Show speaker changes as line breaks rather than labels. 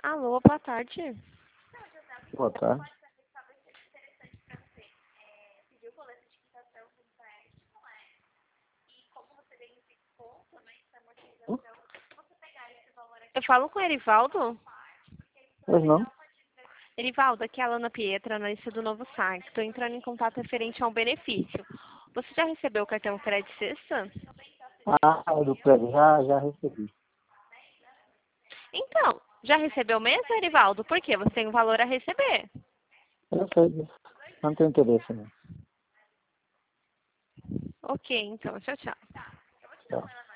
Alô, boa tarde.
Boa tarde.
Eu falo com o Erivaldo?
Pois não?
Erivaldo, aqui é a Alana Pietra, analista do Novo Site. Estou entrando em contato referente a um benefício. Você já recebeu o cartão Crédito Sexta?
Do prédio, já recebi.
Então, já recebeu mesmo, Erivaldo? Por quê? Você tem um valor a receber.
Eu sei disso. Não tenho interesse, não.
Ok, então, tchau, tchau.
Tchau.